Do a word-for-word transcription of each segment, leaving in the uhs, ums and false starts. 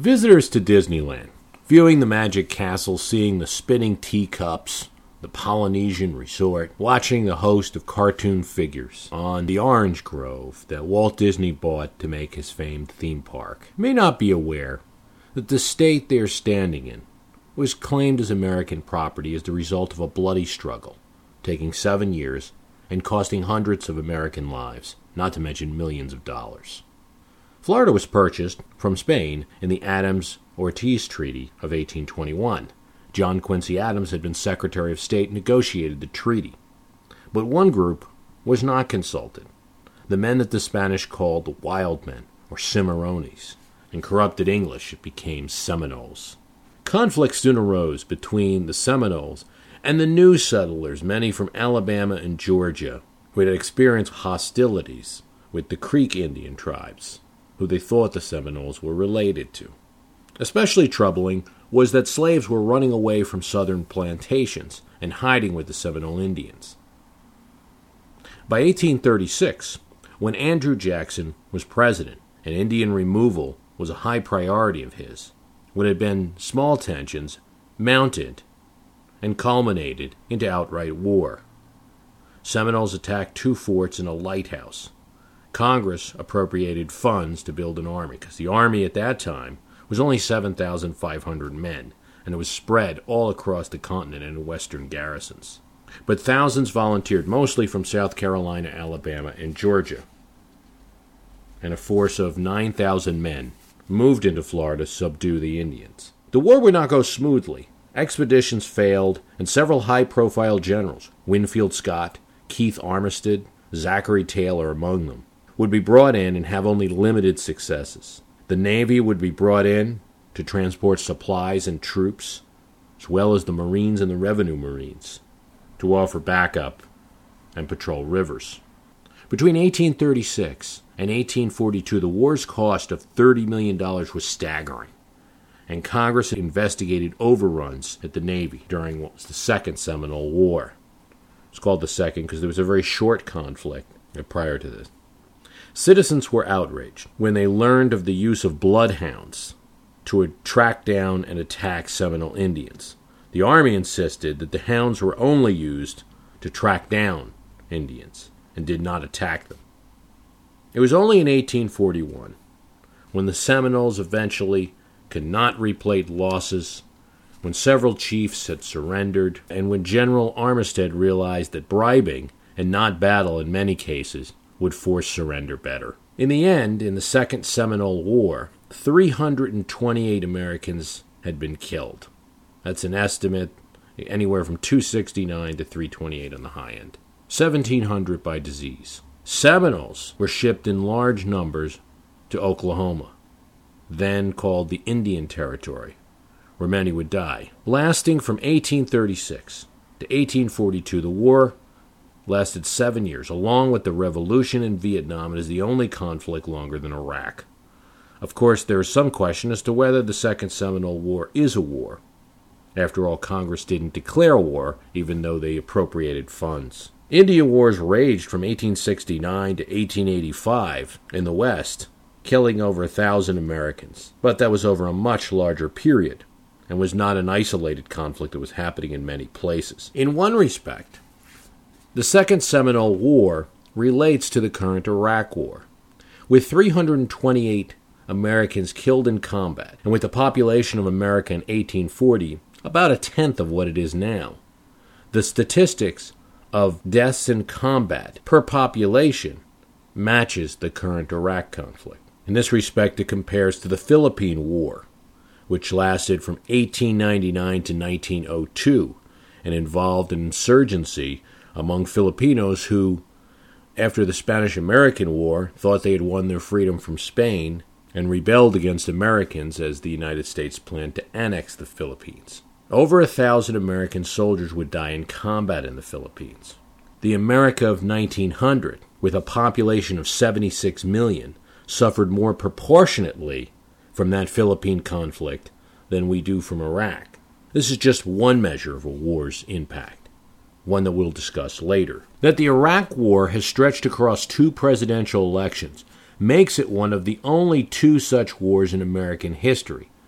Visitors to Disneyland, viewing the Magic Castle, seeing the spinning teacups, the Polynesian Resort, watching the host of cartoon figures on the orange grove that Walt Disney bought to make his famed theme park, may not be aware that the state they are standing in was claimed as American property as the result of a bloody struggle, taking seven years and costing hundreds of American lives, not to mention millions of dollars. Florida was purchased from Spain in the Adams-Ortiz Treaty of eighteen twenty-one. John Quincy Adams had been Secretary of State and negotiated the treaty. But one group was not consulted, the men that the Spanish called the Wild Men, or Cimarrones. In corrupted English, it became Seminoles. Conflict soon arose between the Seminoles and the new settlers, many from Alabama and Georgia, who had experienced hostilities with the Creek Indian tribes, who they thought the Seminoles were related to. Especially troubling was that slaves were running away from southern plantations and hiding with the Seminole Indians. By eighteen thirty-six, when Andrew Jackson was president and Indian removal was a high priority of his, what had been small tensions mounted and culminated into outright war. Seminoles attacked two forts and a lighthouse. Congress appropriated funds to build an army, because the army at that time was only seven thousand five hundred men, and it was spread all across the continent in western garrisons. But thousands volunteered, mostly from South Carolina, Alabama, and Georgia. And a force of nine thousand men moved into Florida to subdue the Indians. The war would not go smoothly. Expeditions failed, and several high-profile generals, Winfield Scott, Keith Armistead, Zachary Taylor among them, would be brought in and have only limited successes. The Navy would be brought in to transport supplies and troops, as well as the Marines and the Revenue Marines, to offer backup and patrol rivers. Between eighteen thirty-six and eighteen forty-two, the war's cost of thirty million dollars was staggering, and Congress investigated overruns at the Navy during what was the Second Seminole War. It's called the Second because there was a very short conflict prior to this. Citizens were outraged when they learned of the use of bloodhounds to track down and attack Seminole Indians. The Army insisted that the hounds were only used to track down Indians and did not attack them. It was only in eighteen forty-one, when the Seminoles eventually could not replete losses, when several chiefs had surrendered, and when General Armistead realized that bribing and not battle in many cases would force surrender better. In the end, in the Second Seminole War, three hundred twenty-eight Americans had been killed. That's an estimate anywhere from two sixty-nine to three twenty-eight on the high end. seventeen hundred by disease. Seminoles were shipped in large numbers to Oklahoma, then called the Indian Territory, where many would die. Lasting from eighteen thirty-six to eighteen forty-two, the war lasted seven years, along with the revolution in Vietnam. It is the only conflict longer than Iraq. Of course, there is some question as to whether the Second Seminole War is a war. After all, Congress didn't declare war, even though they appropriated funds. Indian wars raged from eighteen sixty-nine to eighteen eighty-five in the West, killing over a thousand Americans. But that was over a much larger period, and was not an isolated conflict that was happening in many places. In one respect, the Second Seminole War relates to the current Iraq War, with three hundred twenty-eight Americans killed in combat, and with the population of America in eighteen forty about a tenth of what it is now. The statistics of deaths in combat per population matches the current Iraq conflict. In this respect, it compares to the Philippine War, which lasted from eighteen ninety-nine to nineteen oh two and involved an insurgency among Filipinos who, after the Spanish-American War, thought they had won their freedom from Spain and rebelled against Americans as the United States planned to annex the Philippines. Over a thousand American soldiers would die in combat in the Philippines. The America of nineteen hundred, with a population of seventy-six million, suffered more proportionately from that Philippine conflict than we do from Iraq. This is just one measure of a war's impact, one that we'll discuss later. That the Iraq War has stretched across two presidential elections makes it one of the only two such wars in American history,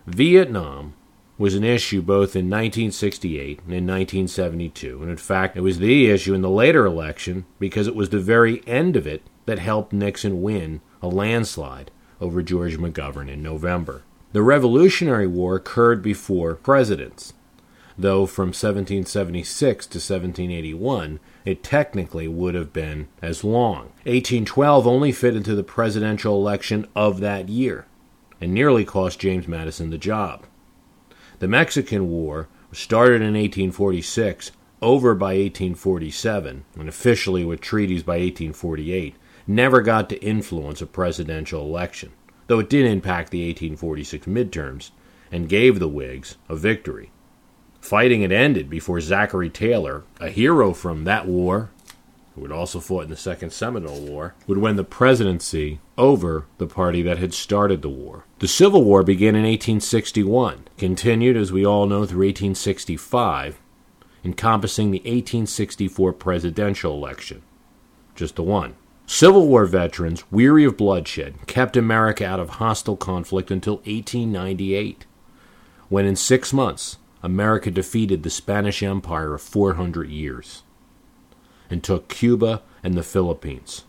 Vietnam was an issue both in nineteen sixty-eight and in nineteen seventy-two, and in fact, it was the issue in the later election because it was the very end of it that helped Nixon win a landslide over George McGovern in November. The Revolutionary War occurred before presidents, though from seventeen seventy-six to seventeen eighty-one, it technically would have been as long. eighteen twelve only fit into the presidential election of that year, and nearly cost James Madison the job. The Mexican War started in eighteen forty-six, over by eighteen forty-seven, and officially with treaties by eighteen forty-eight, never got to influence a presidential election, though it did impact the eighteen forty-six midterms and gave the Whigs a victory. Fighting had ended before Zachary Taylor, a hero from that war, who had also fought in the Second Seminole War, would win the presidency over the party that had started the war. The Civil War began in eighteen sixty-one, continued, as we all know, through eighteen sixty-five, encompassing the eighteen sixty-four presidential election. Just the one. Civil War veterans, weary of bloodshed, kept America out of hostile conflict until eighteen ninety-eight, when in six months, America defeated the Spanish Empire of four hundred years and took Cuba and the Philippines.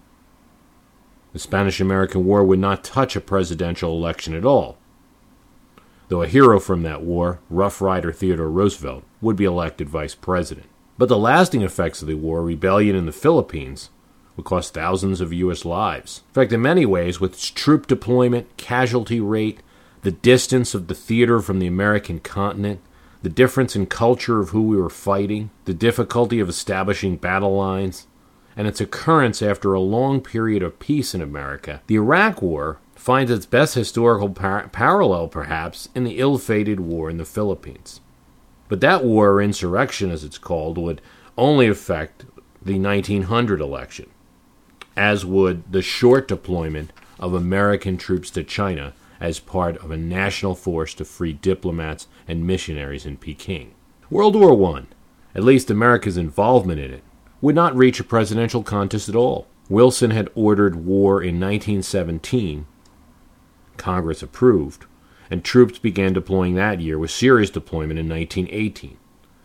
The Spanish-American War would not touch a presidential election at all, though a hero from that war, Rough Rider Theodore Roosevelt, would be elected vice president. But the lasting effects of the war, rebellion in the Philippines, would cost thousands of U S lives. In fact, in many ways, with its troop deployment, casualty rate, the distance of the theater from the American continent, the difference in culture of who we were fighting, the difficulty of establishing battle lines, and its occurrence after a long period of peace in America, the Iraq War finds its best historical par- parallel, perhaps, in the ill-fated war in the Philippines. But that war, or insurrection as it's called, would only affect the nineteen hundred election, as would the short deployment of American troops to China as part of a national force to free diplomats and missionaries in Peking. World War One, at least America's involvement in it, would not reach a presidential contest at all. Wilson had ordered war in nineteen seventeen, Congress approved, and troops began deploying that year with serious deployment in nineteen eighteen.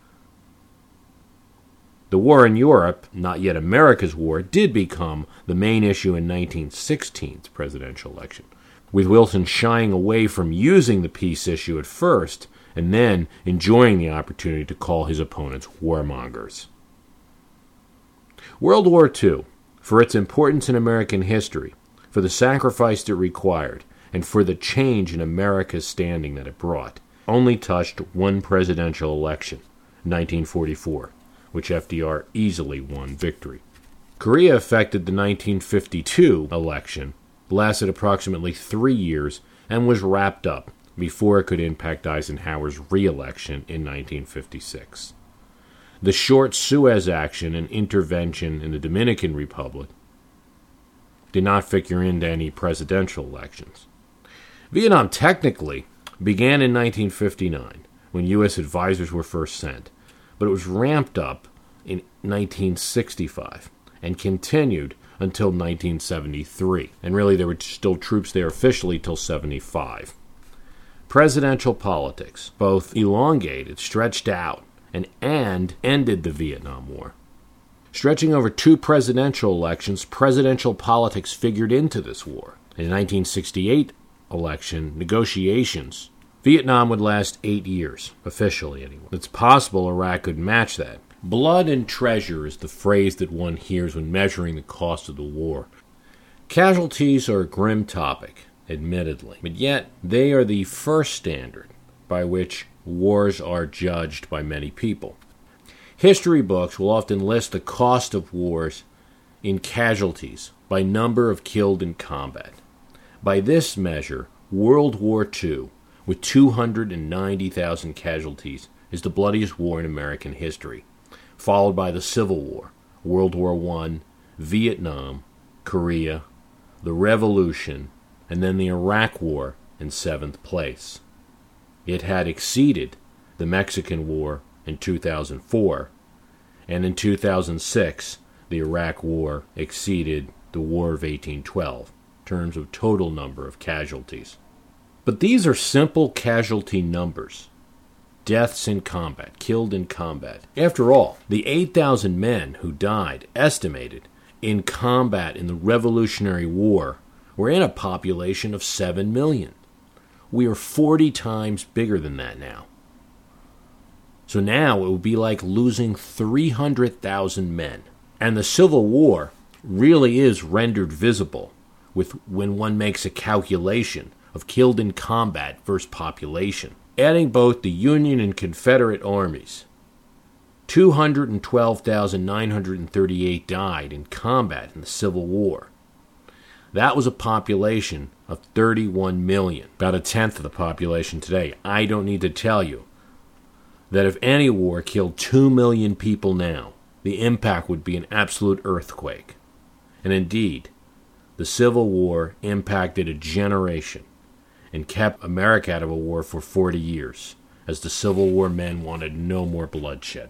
The war in Europe, not yet America's war, did become the main issue in nineteen sixteen's presidential election, with Wilson shying away from using the peace issue at first, and then enjoying the opportunity to call his opponents warmongers. World War Two, for its importance in American history, for the sacrifice it required, and for the change in America's standing that it brought, only touched one presidential election, nineteen forty-four, which F D R easily won victory. Korea affected the nineteen fifty-two election, lasted approximately three years, and was wrapped up before it could impact Eisenhower's re-election in nineteen fifty-six. The short Suez action and intervention in the Dominican Republic did not figure into any presidential elections. Vietnam technically began in nineteen fifty-nine, when U S advisors were first sent, but it was ramped up in nineteen sixty-five and continued until nineteen seventy-three, and really there were still troops there officially till seventy-five. Presidential politics both elongated, stretched out, and, and ended the Vietnam War. Stretching over two presidential elections, presidential politics figured into this war. In the nineteen sixty-eight election, negotiations, Vietnam would last eight years, officially anyway. It's possible Iraq could match that. Blood and treasure is the phrase that one hears when measuring the cost of the war. Casualties are a grim topic, admittedly, but yet they are the first standard by which wars are judged by many people. History books will often list the cost of wars in casualties by number of killed in combat. By this measure, World War Two, with two hundred ninety thousand casualties, is the bloodiest war in American history, followed by the Civil War, World War One, Vietnam, Korea, the Revolution, and then the Iraq War in seventh place. It had exceeded the Mexican War in two thousand four, and in two thousand six, the Iraq War exceeded the War of eighteen twelve in terms of total number of casualties. But these are simple casualty numbers. Deaths in combat, killed in combat. After all, the eight thousand men who died, estimated, in combat in the Revolutionary War were in a population of seven million. We are forty times bigger than that now. So now it would be like losing three hundred thousand men. And the Civil War really is rendered visible with when one makes a calculation of killed in combat versus population. Adding both the Union and Confederate armies, two hundred twelve thousand nine hundred thirty-eight died in combat in the Civil War. That was a population of thirty-one million, about a tenth of the population today. I don't need to tell you that if any war killed two million people now, the impact would be an absolute earthquake. And indeed, the Civil War impacted a generation and kept America out of a war for forty years, as the Civil War men wanted no more bloodshed.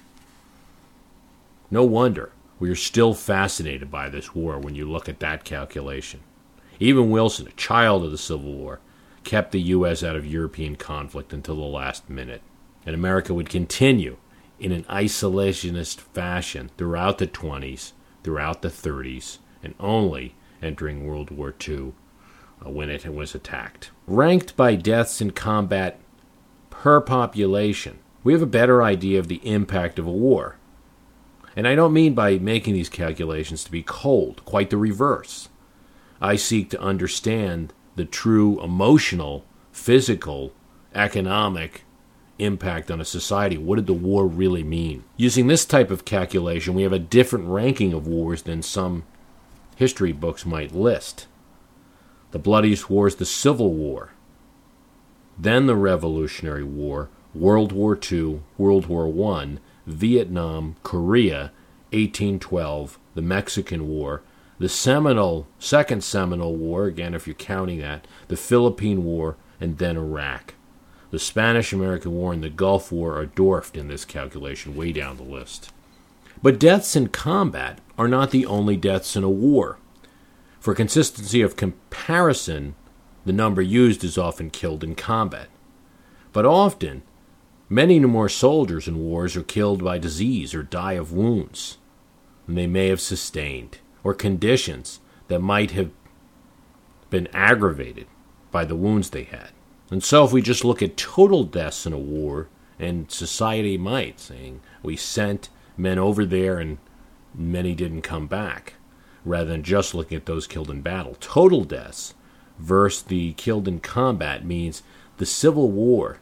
No wonder we are still fascinated by this war when you look at that calculation. Even Wilson, a child of the Civil War, kept the U S out of European conflict until the last minute. And America would continue in an isolationist fashion throughout the twenties, throughout the thirties, and only entering World War Two uh, when it was attacked. Ranked by deaths in combat per population, we have a better idea of the impact of a war. And I don't mean by making these calculations to be cold, quite the reverse. I seek to understand the true emotional, physical, economic impact on a society. What did the war really mean? Using this type of calculation, we have a different ranking of wars than some history books might list. The bloodiest war is the Civil War, then the Revolutionary War, World War Two, World War One, Vietnam, Korea, eighteen twelve, the Mexican War, the Seminole, Second Seminole War, again if you're counting that, the Philippine War, and then Iraq. The Spanish-American War and the Gulf War are dwarfed in this calculation, way down the list. But deaths in combat are not the only deaths in a war. For consistency of comparison, the number used is often killed in combat. But often, many more soldiers in wars are killed by disease or die of wounds than they may have sustained, or conditions that might have been aggravated by the wounds they had. And so if we just look at total deaths in a war, and society might, saying we sent men over there and many didn't come back, rather than just looking at those killed in battle. Total deaths versus the killed in combat means the Civil War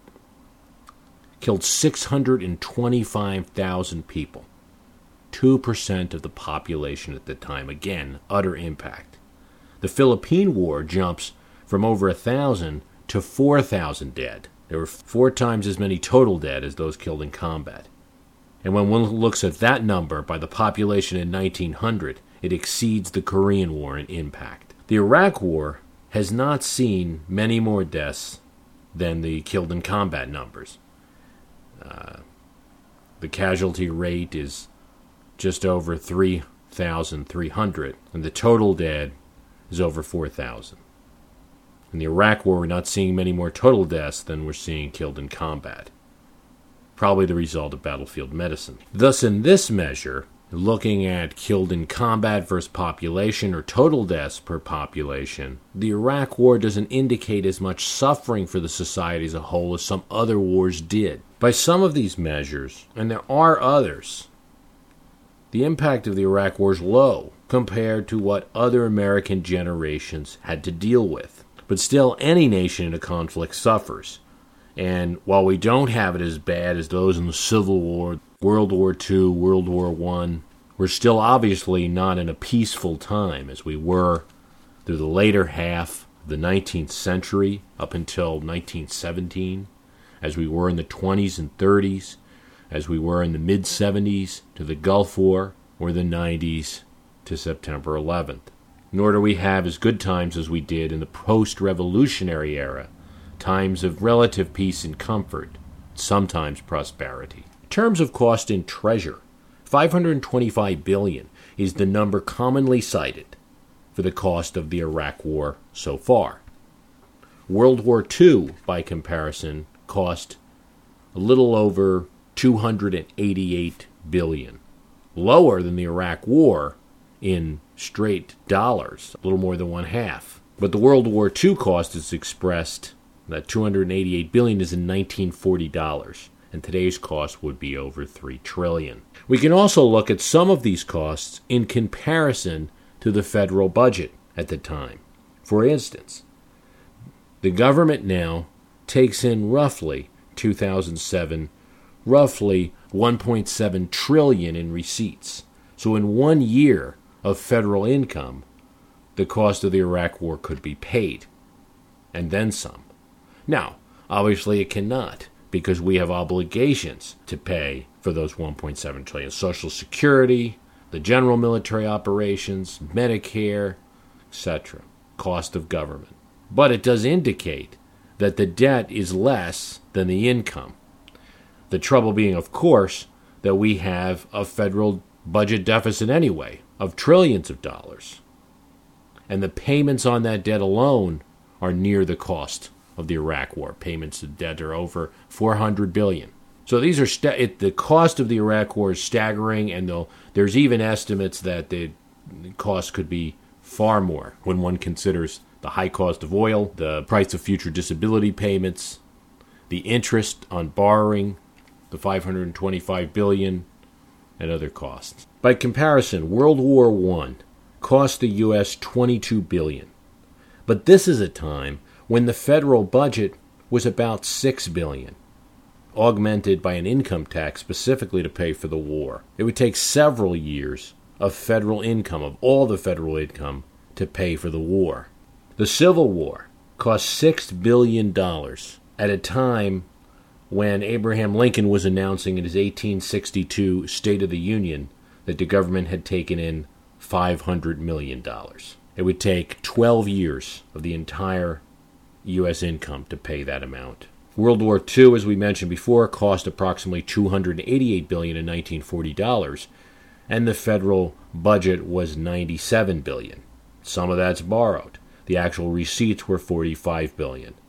killed six hundred twenty-five thousand people, two percent of the population at the time. Again, utter impact. The Philippine War jumps from over one thousand to four thousand dead. There were four times as many total dead as those killed in combat. And when one looks at that number by the population in nineteen hundred, it exceeds the Korean War in impact. The Iraq War has not seen many more deaths than the killed in combat numbers. Uh, the casualty rate is just over three thousand three hundred, and the total dead is over four thousand. In the Iraq War, we're not seeing many more total deaths than we're seeing killed in combat. Probably the result of battlefield medicine. Thus, in this measure, looking at killed in combat versus population or total deaths per population, the Iraq War doesn't indicate as much suffering for the society as a whole as some other wars did. By some of these measures, and there are others, the impact of the Iraq War is low compared to what other American generations had to deal with. But still, any nation in a conflict suffers. And while we don't have it as bad as those in the Civil War, World War Two, World War One, we're still obviously not in a peaceful time as we were through the later half of the nineteenth century up until nineteen seventeen, as we were in the twenties and thirties, as we were in the mid-seventies to the Gulf War, or the nineties to September eleventh. Nor do we have as good times as we did in the post-revolutionary era, times of relative peace and comfort, sometimes prosperity. In terms of cost and treasure, five hundred twenty-five billion dollars is the number commonly cited for the cost of the Iraq War so far. World War Two, by comparison, cost a little over two hundred eighty-eight billion dollars, lower than the Iraq War in straight dollars, a little more than one half. But the World War Two cost is expressed, that two hundred eighty-eight billion dollars is in nineteen forty dollars, and today's cost would be over three trillion dollars. We can also look at some of these costs in comparison to the federal budget at the time. For instance, the government now takes in roughly, two thousand seven, roughly one point seven trillion dollars in receipts. So in one year of federal income, the cost of the Iraq War could be paid, and then some. Now, obviously it cannot, because we have obligations to pay for those one point seven trillion dollars. Social Security, the general military operations, Medicare, et cetera. Cost of government. But it does indicate that the debt is less than the income. The trouble being, of course, that we have a federal budget deficit anyway of trillions of dollars. And the payments on that debt alone are near the cost of the Iraq War. Payments of debt are over four hundred billion dollars. So these are sta- it, the cost of the Iraq War is staggering, and there's even estimates that the cost could be far more when one considers the high cost of oil, the price of future disability payments, the interest on borrowing, the five hundred twenty-five billion dollars, and other costs. By comparison, World War One cost the U S twenty-two billion dollars. But this is a time when the federal budget was about six billion dollars, augmented by an income tax specifically to pay for the war. It would take several years of federal income, of all the federal income, to pay for the war. The Civil War cost six billion dollars at a time when Abraham Lincoln was announcing in his eighteen sixty-two State of the Union that the government had taken in five hundred million dollars. It would take twelve years of the entire U S income to pay that amount. World War Two, as we mentioned before, cost approximately two hundred eighty-eight billion dollars in nineteen forty dollars, and the federal budget was ninety-seven billion dollars. Some of that's borrowed. The actual receipts were forty-five billion dollars.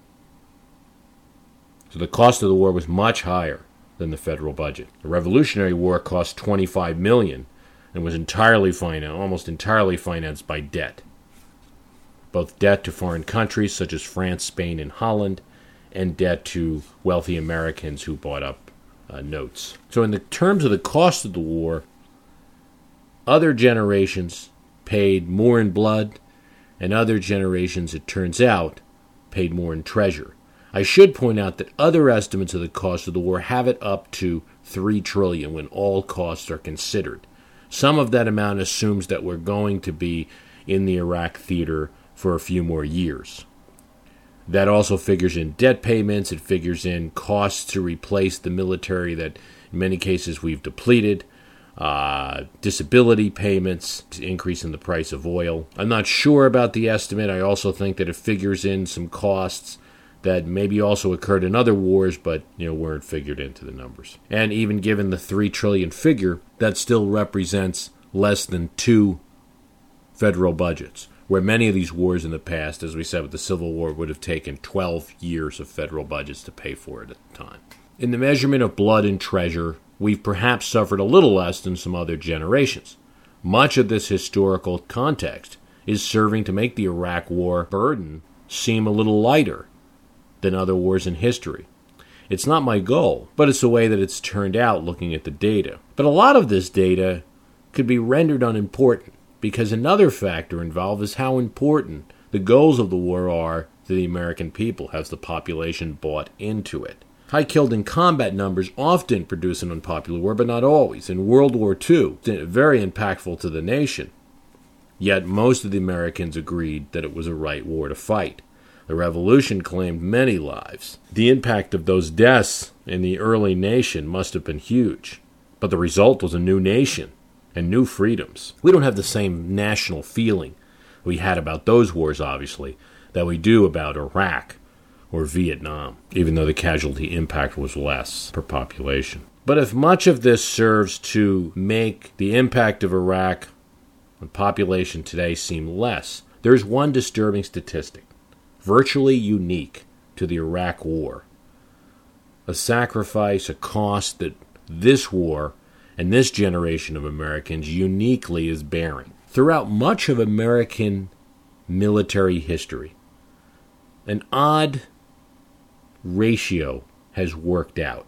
So the cost of the war was much higher than the federal budget. The Revolutionary War cost twenty-five million dollars and was entirely financed, almost entirely financed by debt. Both debt to foreign countries such as France, Spain, and Holland, and debt to wealthy Americans who bought up uh, notes. So in the terms of the cost of the war, other generations paid more in blood, and other generations, it turns out, paid more in treasure. I should point out that other estimates of the cost of the war have it up to three trillion dollars when all costs are considered. Some of that amount assumes that we're going to be in the Iraq theater for a few more years. That also figures in debt payments. It figures in costs to replace the military that in many cases we've depleted, uh, disability payments, increase in the price of oil. I'm not sure about the estimate. I also think that it figures in some costs that maybe also occurred in other wars, but you know weren't figured into the numbers. And even given the three trillion dollars figure, that still represents less than two federal budgets, where many of these wars in the past, as we said with the Civil War, would have taken twelve years of federal budgets to pay for it at the time. In the measurement of blood and treasure, we've perhaps suffered a little less than some other generations. Much of this historical context is serving to make the Iraq War burden seem a little lighter than other wars in history. It's not my goal, but it's the way that it's turned out looking at the data. But a lot of this data could be rendered unimportant, because another factor involved is how important the goals of the war are to the American people as the population bought into it. High killed in combat numbers often produce an unpopular war, but not always. In World War Two, very impactful to the nation. Yet most of the Americans agreed that it was a right war to fight. The revolution claimed many lives. The impact of those deaths in the early nation must have been huge. But the result was a new nation and new freedoms. We don't have the same national feeling we had about those wars, obviously, that we do about Iraq or Vietnam, even though the casualty impact was less per population. But if much of this serves to make the impact of Iraq on population today seem less, there's one disturbing statistic. virtually unique to the Iraq War. A sacrifice, a cost that this war and this generation of Americans uniquely is bearing. Throughout much of American military history, an odd ratio has worked out.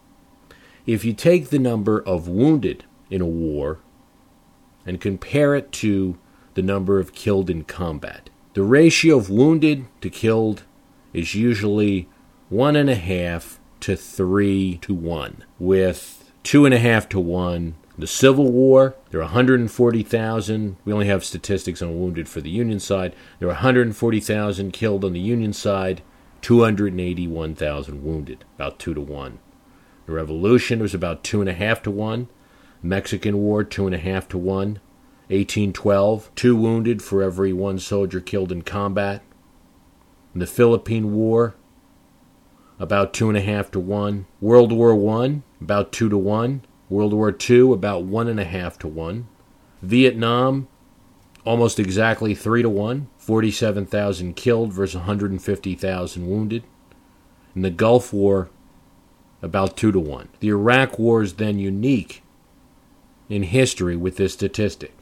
If you take the number of wounded in a war and compare it to the number of killed in combat, the ratio of wounded to killed is usually one and a half to three to one, with two and a half to one. The Civil War, there were one hundred forty thousand. We only have statistics on wounded for the Union side. There were one hundred forty thousand killed on the Union side, two hundred eighty-one thousand wounded, about two to one. The Revolution was about two and a half to one. Mexican War, two and a half to one. eighteen twelve, two wounded for every one soldier killed in combat. In the Philippine War, about two and a half to one. World War One, about two to one. World War Two, about one and a half to one. Vietnam, almost exactly three to one. forty-seven thousand killed versus one hundred fifty thousand wounded. In the Gulf War, about two to one. The Iraq War is then unique in history with this statistic.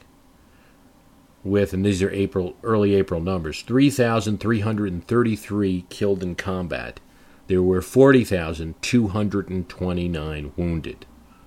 With, and these are April, early April numbers, three thousand three hundred thirty-three killed in combat. There were forty thousand two hundred twenty-nine wounded.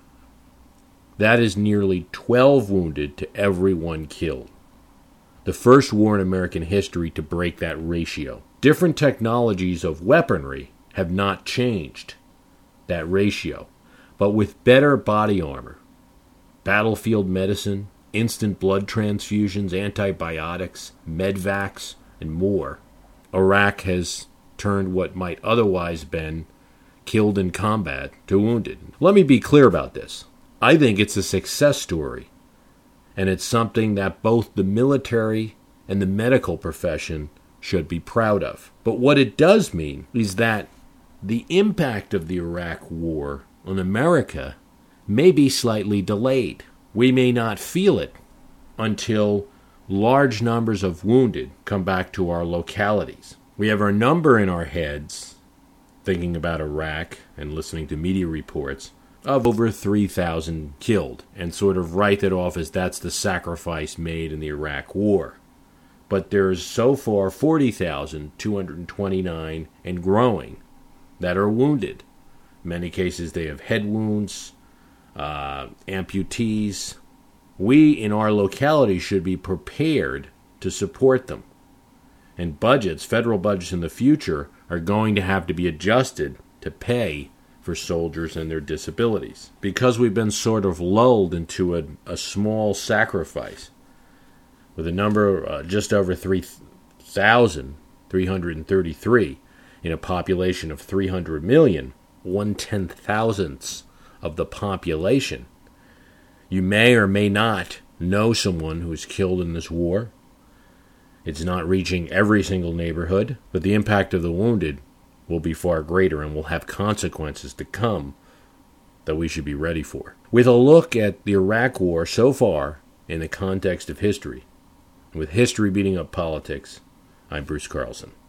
That is nearly twelve wounded to every one killed. The first war in American history to break that ratio. Different technologies of weaponry have not changed that ratio, but with better body armor, battlefield medicine, instant blood transfusions, antibiotics, medvacs, and more, Iraq has turned what might otherwise been killed in combat to wounded. Let me be clear about this. I think it's a success story, and it's something that both the military and the medical profession should be proud of. But what it does mean is that the impact of the Iraq War on America may be slightly delayed. We may not feel it until large numbers of wounded come back to our localities. We have our number in our heads, thinking about Iraq and listening to media reports, of over three thousand killed, and sort of write it off as that's the sacrifice made in the Iraq War. But there's so far forty thousand two hundred twenty-nine and growing that are wounded. In many cases they have head wounds, uh, amputees. We in our locality should be prepared to support them. And budgets, federal budgets in the future, are going to have to be adjusted to pay for soldiers and their disabilities. Because we've been sort of lulled into a, a small sacrifice, with a number uh, just over three thousand three hundred thirty-three in a population of three hundred million, one ten thousandths of the population. You may or may not know someone who was killed in this war. It's not reaching every single neighborhood, but the impact of the wounded will be far greater and will have consequences to come that we should be ready for. With a look at the Iraq War so far in the context of history, with history beating up politics, I'm Bruce Carlson.